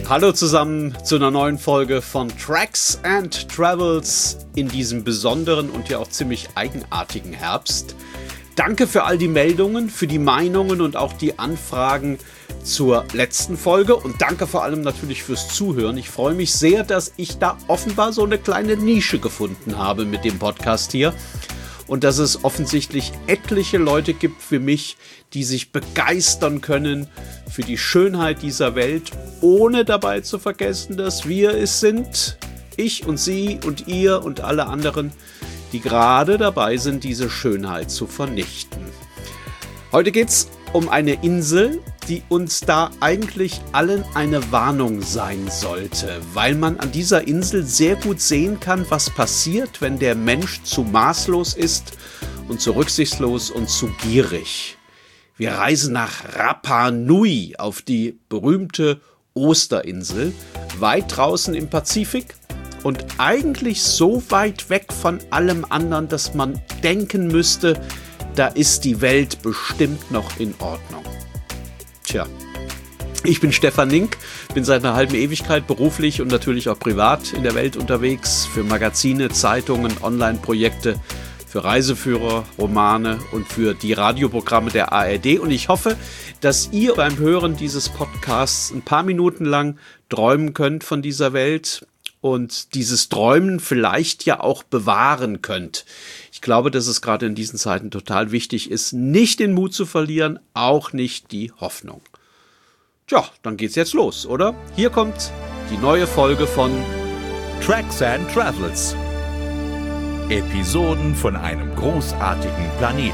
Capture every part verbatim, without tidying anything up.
Hallo zusammen zu einer neuen Folge von Tracks and Travels in diesem besonderen und ja auch ziemlich eigenartigen Herbst. Danke für all die Meldungen, für die Meinungen und auch die Anfragen zur letzten Folge und danke vor allem natürlich fürs Zuhören. Ich freue mich sehr, dass ich da offenbar so eine kleine Nische gefunden habe mit dem Podcast hier und dass es offensichtlich etliche Leute gibt für mich, die sich begeistern können für die Schönheit dieser Welt, ohne dabei zu vergessen, dass wir es sind, ich und Sie und ihr und alle anderen, die gerade dabei sind, diese Schönheit zu vernichten. Heute geht es um eine Insel, die uns da eigentlich allen eine Warnung sein sollte, weil man an dieser Insel sehr gut sehen kann, was passiert, wenn der Mensch zu maßlos ist und zu rücksichtslos und zu gierig. Wir reisen nach Rapa Nui auf die berühmte Osterinsel, weit draußen im Pazifik und eigentlich so weit weg von allem anderen, dass man denken müsste, da ist die Welt bestimmt noch in Ordnung. Tja, ich bin Stefan Link, bin seit einer halben Ewigkeit beruflich und natürlich auch privat in der Welt unterwegs, für Magazine, Zeitungen, Online-Projekte, für Reiseführer, Romane und für die Radioprogramme der A R D. Und ich hoffe, dass ihr beim Hören dieses Podcasts ein paar Minuten lang träumen könnt von dieser Welt und dieses Träumen vielleicht ja auch bewahren könnt. Ich glaube, dass es gerade in diesen Zeiten total wichtig ist, nicht den Mut zu verlieren, auch nicht die Hoffnung. Tja, dann geht's jetzt los, oder? Hier kommt die neue Folge von Tracks and Travels. Episoden von einem großartigen Planeten.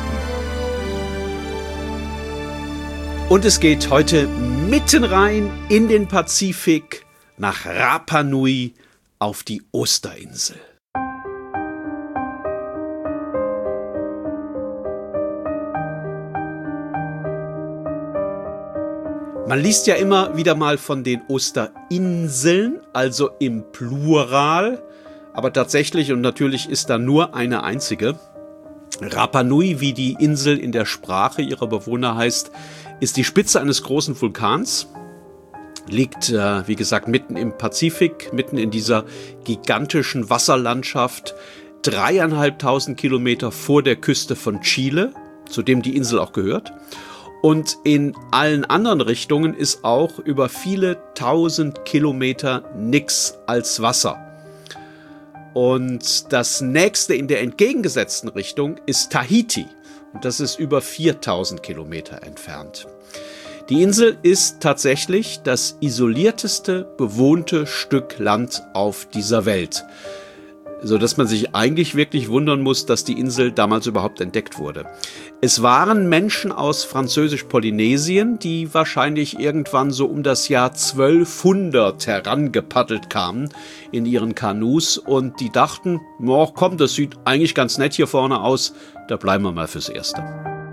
Und es geht heute mitten rein in den Pazifik nach Rapa Nui auf die Osterinsel. Man liest ja immer wieder mal von den Osterinseln, also im Plural, aber tatsächlich und natürlich ist da nur eine einzige. Rapa Nui, wie die Insel in der Sprache ihrer Bewohner heißt, ist die Spitze eines großen Vulkans, liegt, äh, wie gesagt, mitten im Pazifik, mitten in dieser gigantischen Wasserlandschaft, dreieinhalbtausend Kilometer vor der Küste von Chile, zu dem die Insel auch gehört. Und in allen anderen Richtungen ist auch über viele tausend Kilometer nix als Wasser. Und das nächste in der entgegengesetzten Richtung ist Tahiti. Und das ist über viertausend Kilometer entfernt. Die Insel ist tatsächlich das isolierteste bewohnte Stück Land auf dieser Welt, sodass man sich eigentlich wirklich wundern muss, dass die Insel damals überhaupt entdeckt wurde. Es waren Menschen aus Französisch-Polynesien, die wahrscheinlich irgendwann so um das Jahr zwölfhundert herangepaddelt kamen in ihren Kanus und die dachten, oh, komm, das sieht eigentlich ganz nett hier vorne aus, da bleiben wir mal fürs Erste.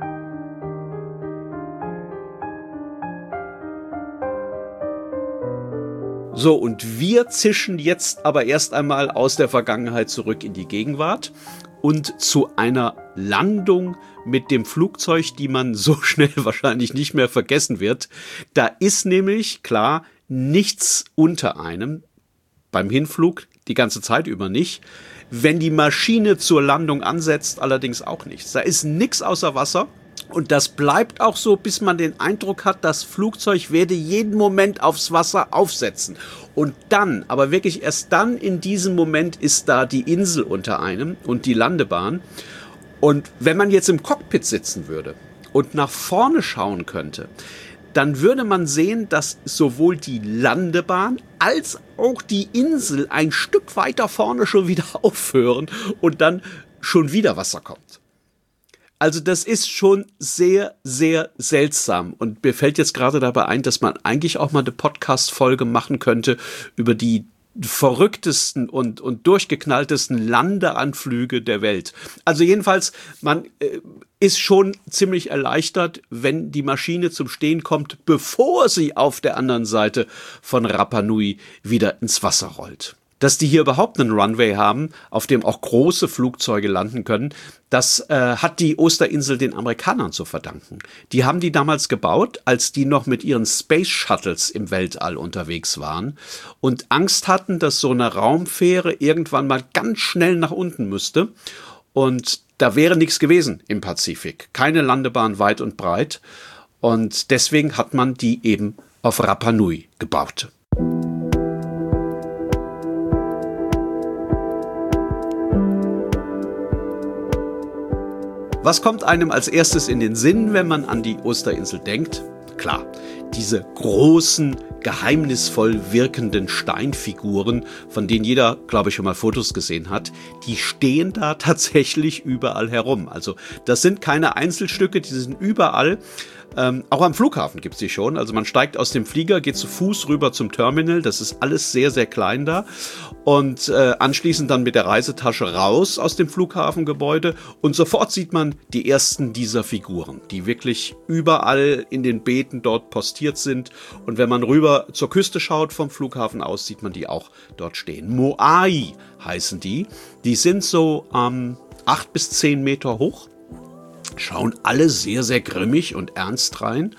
So, und wir zischen jetzt aber erst einmal aus der Vergangenheit zurück in die Gegenwart und zu einer Landung mit dem Flugzeug, die man so schnell wahrscheinlich nicht mehr vergessen wird. Da ist nämlich, klar, nichts unter einem, beim Hinflug die ganze Zeit über nicht. Wenn die Maschine zur Landung ansetzt, allerdings auch nichts. Da ist nichts außer Wasser. Und das bleibt auch so, bis man den Eindruck hat, das Flugzeug werde jeden Moment aufs Wasser aufsetzen. Und dann, aber wirklich erst dann in diesem Moment ist da die Insel unter einem und die Landebahn. Und wenn man jetzt im Cockpit sitzen würde und nach vorne schauen könnte, dann würde man sehen, dass sowohl die Landebahn als auch die Insel ein Stück weiter vorne schon wieder aufhören und dann schon wieder Wasser kommt. Also das ist schon sehr, sehr seltsam und mir fällt jetzt gerade dabei ein, dass man eigentlich auch mal eine Podcast-Folge machen könnte über die verrücktesten und, und durchgeknalltesten Landeanflüge der Welt. Also jedenfalls, man äh, ist schon ziemlich erleichtert, wenn die Maschine zum Stehen kommt, bevor sie auf der anderen Seite von Rapa Nui wieder ins Wasser rollt. Dass die hier überhaupt einen Runway haben, auf dem auch große Flugzeuge landen können, das äh, hat die Osterinsel den Amerikanern zu verdanken. Die haben die damals gebaut, als die noch mit ihren Space Shuttles im Weltall unterwegs waren und Angst hatten, dass so eine Raumfähre irgendwann mal ganz schnell nach unten müsste. Und da wäre nichts gewesen im Pazifik. Keine Landebahn weit und breit. Und deswegen hat man die eben auf Rapa Nui gebaut. Was kommt einem als erstes in den Sinn, wenn man an die Osterinsel denkt? Klar, diese großen, geheimnisvoll wirkenden Steinfiguren, von denen jeder, glaube ich, schon mal Fotos gesehen hat, die stehen da tatsächlich überall herum. Also das sind keine Einzelstücke, die sind überall. Ähm, auch am Flughafen gibt es die schon. Also man steigt aus dem Flieger, geht zu Fuß rüber zum Terminal. Das ist alles sehr, sehr klein da. Und äh, anschließend dann mit der Reisetasche raus aus dem Flughafengebäude. Und sofort sieht man die ersten dieser Figuren, die wirklich überall in den Beeten dort postiert sind. Und wenn man rüber zur Küste schaut vom Flughafen aus, sieht man die auch dort stehen. Moai heißen die. Die sind so ähm, acht bis zehn Meter hoch. Schauen alle sehr, sehr grimmig und ernst rein.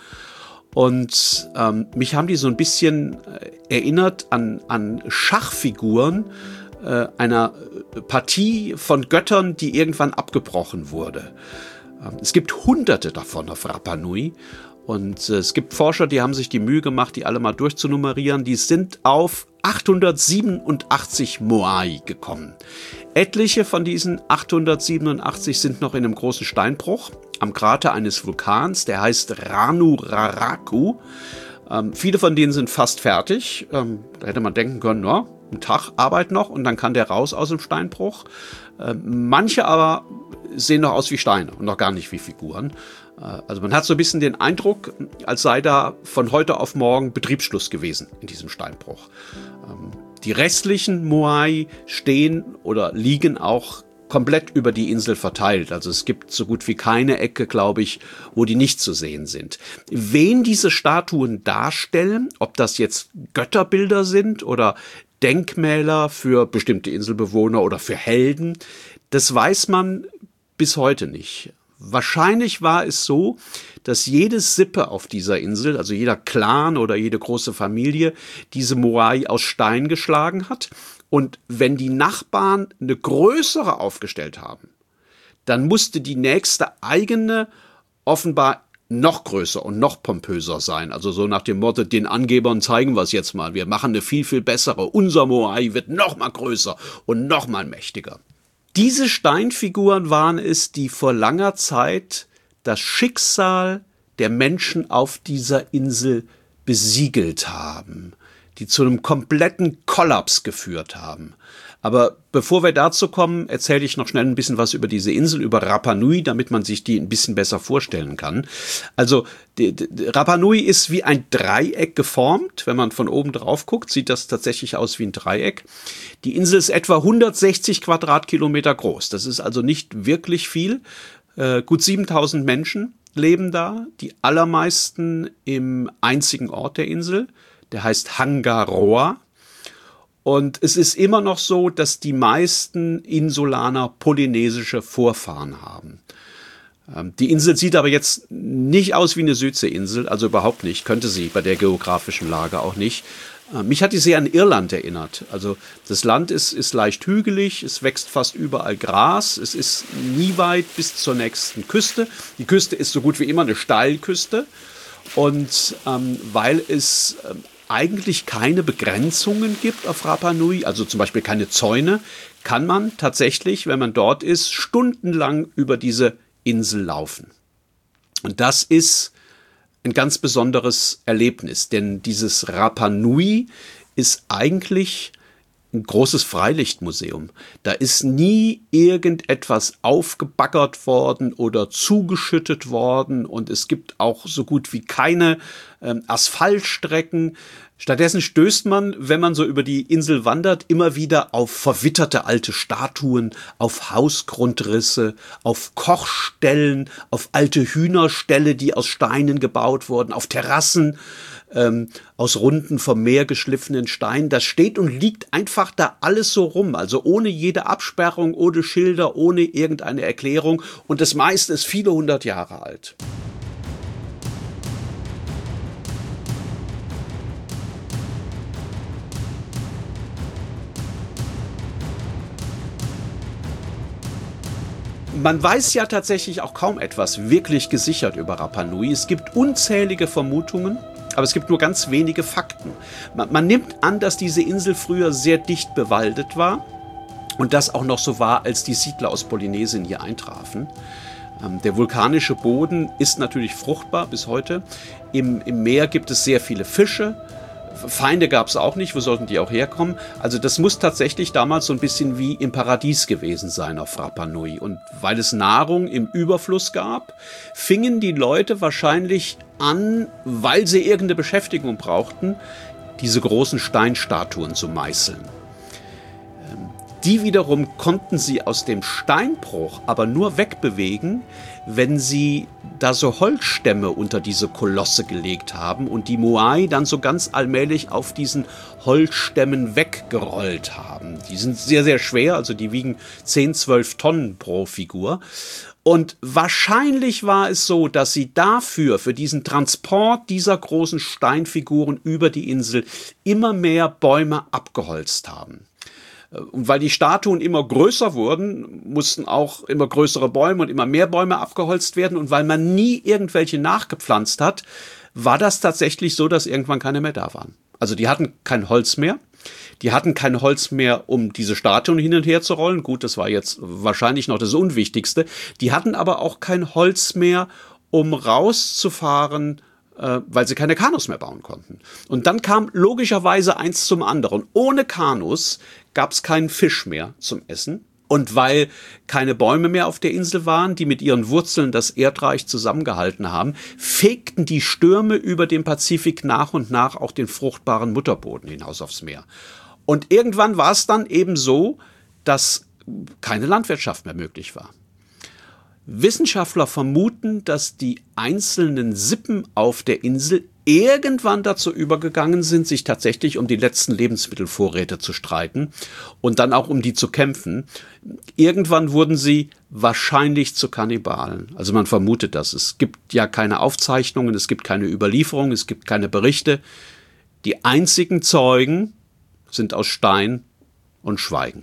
Und ähm, mich haben die so ein bisschen äh, erinnert an, an Schachfiguren äh, einer Partie von Göttern, die irgendwann abgebrochen wurde. Ähm, es gibt hunderte davon auf Rapa Nui. Und äh, es gibt Forscher, die haben sich die Mühe gemacht, die alle mal durchzunummerieren. Die sind auf achthundertsiebenundachtzig Moai gekommen. Etliche von diesen achthundertsiebenundachtzig sind noch in einem großen Steinbruch am Krater eines Vulkans, der heißt Ranu Raraku. Ähm, viele von denen sind fast fertig. Ähm, da hätte man denken können, ja, ein Tag Arbeit noch und dann kann der raus aus dem Steinbruch. Ähm, manche aber sehen noch aus wie Steine und noch gar nicht wie Figuren. Äh, also man hat so ein bisschen den Eindruck, als sei da von heute auf morgen Betriebsschluss gewesen in diesem Steinbruch. Ähm, Die restlichen Moai stehen oder liegen auch komplett über die Insel verteilt. Also es gibt so gut wie keine Ecke, glaube ich, wo die nicht zu sehen sind. Wen diese Statuen darstellen, ob das jetzt Götterbilder sind oder Denkmäler für bestimmte Inselbewohner oder für Helden, das weiß man bis heute nicht. Wahrscheinlich war es so, dass jede Sippe auf dieser Insel, also jeder Clan oder jede große Familie, diese Moai aus Stein geschlagen hat. Und wenn die Nachbarn eine größere aufgestellt haben, dann musste die nächste eigene offenbar noch größer und noch pompöser sein. Also so nach dem Motto, den Angebern zeigen wir es jetzt mal. Wir machen eine viel, viel bessere. Unser Moai wird noch mal größer und noch mal mächtiger. Diese Steinfiguren waren es, die vor langer Zeit das Schicksal der Menschen auf dieser Insel besiegelt haben, die zu einem kompletten Kollaps geführt haben. Aber bevor wir dazu kommen, erzähle ich noch schnell ein bisschen was über diese Insel, über Rapa Nui, damit man sich die ein bisschen besser vorstellen kann. Also die, die, Rapa Nui ist wie ein Dreieck geformt. Wenn man von oben drauf guckt, sieht das tatsächlich aus wie ein Dreieck. Die Insel ist etwa hundertsechzig Quadratkilometer groß. Das ist also nicht wirklich viel. Äh, gut siebentausend Menschen leben da. Die allermeisten im einzigen Ort der Insel. Der heißt Hangaroa. Und es ist immer noch so, dass die meisten Insulaner polynesische Vorfahren haben. Ähm, die Insel sieht aber jetzt nicht aus wie eine Südseeinsel, also überhaupt nicht, könnte sie bei der geografischen Lage auch nicht. Ähm, mich hat die sehr an Irland erinnert. Also das Land ist, ist leicht hügelig, es wächst fast überall Gras, es ist nie weit bis zur nächsten Küste. Die Küste ist so gut wie immer eine Steilküste. Und ähm, weil es ähm, eigentlich keine Begrenzungen gibt auf Rapa Nui, also zum Beispiel keine Zäune, kann man tatsächlich, wenn man dort ist, stundenlang über diese Insel laufen. Und das ist ein ganz besonderes Erlebnis, denn dieses Rapa Nui ist eigentlich ein großes Freilichtmuseum. Da ist nie irgendetwas aufgebaggert worden oder zugeschüttet worden und es gibt auch so gut wie keine ähm, Asphaltstrecken. Stattdessen stößt man, wenn man so über die Insel wandert, immer wieder auf verwitterte alte Statuen, auf Hausgrundrisse, auf Kochstellen, auf alte Hühnerställe, die aus Steinen gebaut wurden, auf Terrassen ähm, aus runden, vom Meer geschliffenen Steinen. Das steht und liegt einfach da alles so rum, also ohne jede Absperrung, ohne Schilder, ohne irgendeine Erklärung. Und das meiste ist viele hundert Jahre alt. Man weiß ja tatsächlich auch kaum etwas wirklich gesichert über Rapa Nui. Es gibt unzählige Vermutungen, aber es gibt nur ganz wenige Fakten. Man, man nimmt an, dass diese Insel früher sehr dicht bewaldet war und das auch noch so war, als die Siedler aus Polynesien hier eintrafen. Ähm, der vulkanische Boden ist natürlich fruchtbar bis heute. Im, im Meer gibt es sehr viele Fische. Feinde gab es auch nicht, wo sollten die auch herkommen? Also das muss tatsächlich damals so ein bisschen wie im Paradies gewesen sein auf Rapa Nui. Und weil es Nahrung im Überfluss gab, fingen die Leute wahrscheinlich an, weil sie irgendeine Beschäftigung brauchten, diese großen Steinstatuen zu meißeln. Die wiederum konnten sie aus dem Steinbruch aber nur wegbewegen, wenn sie da so Holzstämme unter diese Kolosse gelegt haben und die Moai dann so ganz allmählich auf diesen Holzstämmen weggerollt haben. Die sind sehr, sehr schwer, also die wiegen zehn, zwölf Tonnen pro Figur. Und wahrscheinlich war es so, dass sie dafür, für diesen Transport dieser großen Steinfiguren über die Insel, immer mehr Bäume abgeholzt haben. Und weil die Statuen immer größer wurden, mussten auch immer größere Bäume und immer mehr Bäume abgeholzt werden. Und weil man nie irgendwelche nachgepflanzt hat, war das tatsächlich so, dass irgendwann keine mehr da waren. Also die hatten kein Holz mehr. Die hatten kein Holz mehr, um diese Statuen hin und her zu rollen. Gut, das war jetzt wahrscheinlich noch das Unwichtigste. Die hatten aber auch kein Holz mehr, um rauszufahren, weil sie keine Kanus mehr bauen konnten. Und dann kam logischerweise eins zum anderen. Ohne Kanus gab es keinen Fisch mehr zum Essen. Und weil keine Bäume mehr auf der Insel waren, die mit ihren Wurzeln das Erdreich zusammengehalten haben, fegten die Stürme über dem Pazifik nach und nach auch den fruchtbaren Mutterboden hinaus aufs Meer. Und irgendwann war es dann eben so, dass keine Landwirtschaft mehr möglich war. Wissenschaftler vermuten, dass die einzelnen Sippen auf der Insel irgendwann dazu übergegangen sind, sich tatsächlich um die letzten Lebensmittelvorräte zu streiten und dann auch um die zu kämpfen. Irgendwann wurden sie wahrscheinlich zu Kannibalen. Also man vermutet das. Es gibt ja keine Aufzeichnungen, es gibt keine Überlieferungen, es gibt keine Berichte. Die einzigen Zeugen sind aus Stein und schweigen.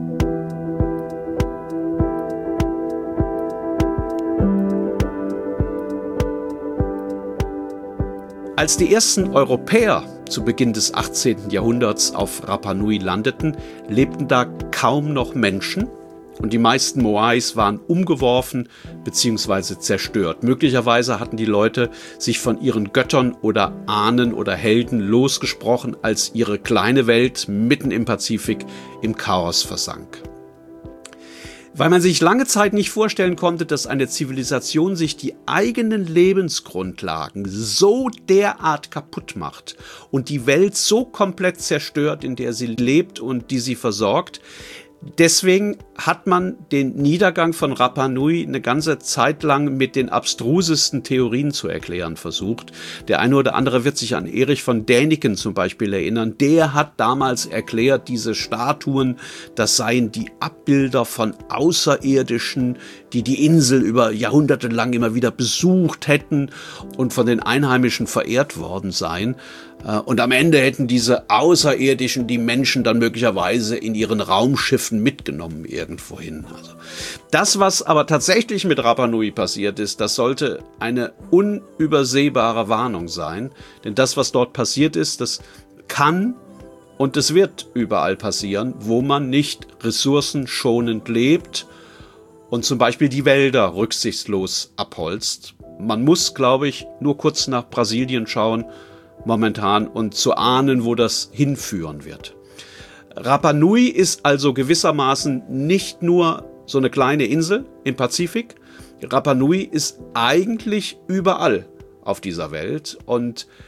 Als die ersten Europäer zu Beginn des achtzehnten Jahrhunderts auf Rapa Nui landeten, lebten da kaum noch Menschen und die meisten Moais waren umgeworfen bzw. zerstört. Möglicherweise hatten die Leute sich von ihren Göttern oder Ahnen oder Helden losgesprochen, als ihre kleine Welt mitten im Pazifik im Chaos versank. Weil man sich lange Zeit nicht vorstellen konnte, dass eine Zivilisation sich die eigenen Lebensgrundlagen so derart kaputt macht und die Welt so komplett zerstört, in der sie lebt und die sie versorgt. Deswegen hat man den Niedergang von Rapa Nui eine ganze Zeit lang mit den abstrusesten Theorien zu erklären versucht. Der eine oder andere wird sich an Erich von Däniken zum Beispiel erinnern. Der hat damals erklärt, diese Statuen, das seien die Abbilder von Außerirdischen, die die Insel über Jahrhunderte lang immer wieder besucht hätten und von den Einheimischen verehrt worden seien. Und am Ende hätten diese Außerirdischen die Menschen dann möglicherweise in ihren Raumschiffen mitgenommen irgendwohin. Also das, was aber tatsächlich mit Rapa Nui passiert ist, das sollte eine unübersehbare Warnung sein. Denn das, was dort passiert ist, das kann und es wird überall passieren, wo man nicht ressourcenschonend lebt und zum Beispiel die Wälder rücksichtslos abholzt. Man muss, glaube ich, nur kurz nach Brasilien schauen, momentan, und zu ahnen, wo das hinführen wird. Rapa Nui ist also gewissermaßen nicht nur so eine kleine Insel im Pazifik. Rapa Nui ist eigentlich überall auf dieser Welt und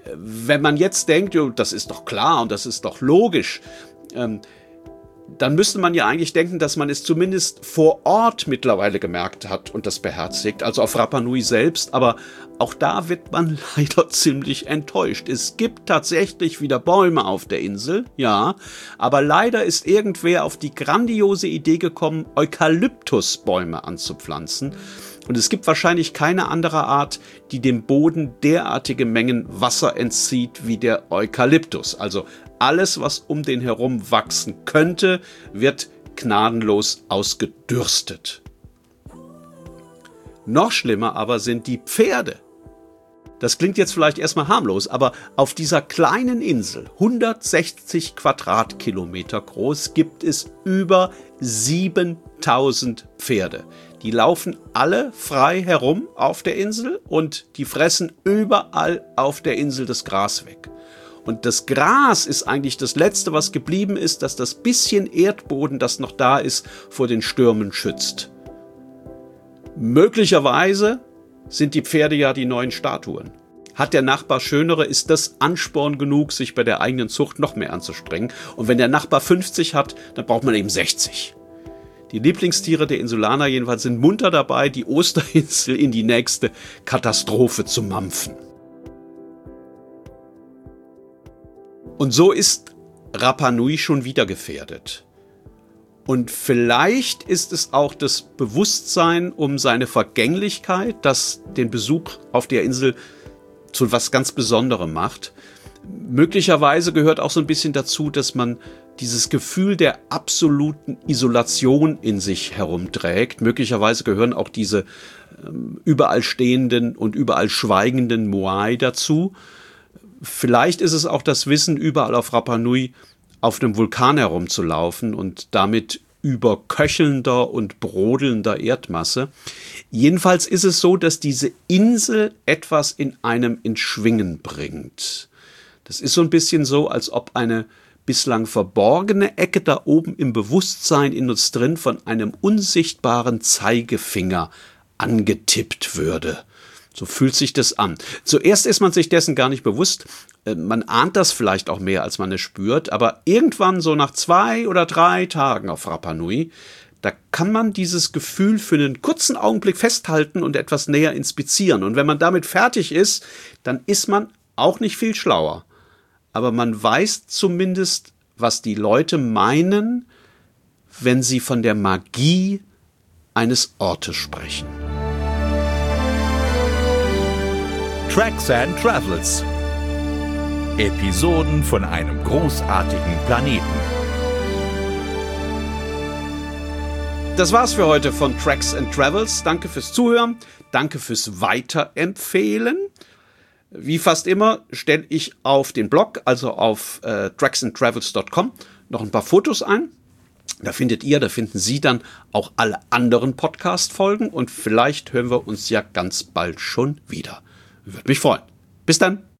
Wenn man jetzt denkt, jo, das ist doch klar und das ist doch logisch, ähm, dann müsste man ja eigentlich denken, dass man es zumindest vor Ort mittlerweile gemerkt hat und das beherzigt, also auf Rapa Nui selbst. Aber auch da wird man leider ziemlich enttäuscht. Es gibt tatsächlich wieder Bäume auf der Insel, ja, aber leider ist irgendwer auf die grandiose Idee gekommen, Eukalyptusbäume anzupflanzen. Und es gibt wahrscheinlich keine andere Art, die dem Boden derartige Mengen Wasser entzieht wie der Eukalyptus. Also alles, was um den herum wachsen könnte, wird gnadenlos ausgedürstet. Noch schlimmer aber sind die Pferde. Das klingt jetzt vielleicht erstmal harmlos, aber auf dieser kleinen Insel, hundertsechzig Quadratkilometer groß, gibt es über siebentausend Pferde. Die laufen alle frei herum auf der Insel und die fressen überall auf der Insel das Gras weg. Und das Gras ist eigentlich das Letzte, was geblieben ist, dass das bisschen Erdboden, das noch da ist, vor den Stürmen schützt. Möglicherweise sind die Pferde ja die neuen Statuen. Hat der Nachbar schönere, ist das Ansporn genug, sich bei der eigenen Zucht noch mehr anzustrengen. Und wenn der Nachbar fünfzig hat, dann braucht man eben sechzig. Die Lieblingstiere der Insulaner jedenfalls sind munter dabei, die Osterinsel in die nächste Katastrophe zu mampfen. Und so ist Rapa Nui schon wieder gefährdet. Und vielleicht ist es auch das Bewusstsein um seine Vergänglichkeit, das den Besuch auf der Insel zu was ganz Besonderem macht. Möglicherweise gehört auch so ein bisschen dazu, dass man dieses Gefühl der absoluten Isolation in sich herumträgt. Möglicherweise gehören auch diese ähm, überall stehenden und überall schweigenden Moai dazu. Vielleicht ist es auch das Wissen, überall auf Rapa Nui auf einem Vulkan herumzulaufen und damit über köchelnder und brodelnder Erdmasse. Jedenfalls ist es so, dass diese Insel etwas in einem in Schwingen bringt. Das ist so ein bisschen so, als ob eine bislang verborgene Ecke da oben im Bewusstsein in uns drin von einem unsichtbaren Zeigefinger angetippt würde. So fühlt sich das an. Zuerst ist man sich dessen gar nicht bewusst. Man ahnt das vielleicht auch mehr, als man es spürt. Aber irgendwann, so nach zwei oder drei Tagen auf Rapa Nui, da kann man dieses Gefühl für einen kurzen Augenblick festhalten und etwas näher inspizieren. Und wenn man damit fertig ist, dann ist man auch nicht viel schlauer. Aber man weiß zumindest, was die Leute meinen, wenn sie von der Magie eines Ortes sprechen. Tracks and Travels. Episoden von einem großartigen Planeten. Das war's für heute von Tracks and Travels. Danke fürs Zuhören, danke fürs Weiterempfehlen. Wie fast immer stelle ich auf den Blog, also auf äh, tracks and travels dot com, noch ein paar Fotos ein. Da findet ihr, da finden Sie dann auch alle anderen Podcast-Folgen und vielleicht hören wir uns ja ganz bald schon wieder. Würde mich freuen. Bis dann.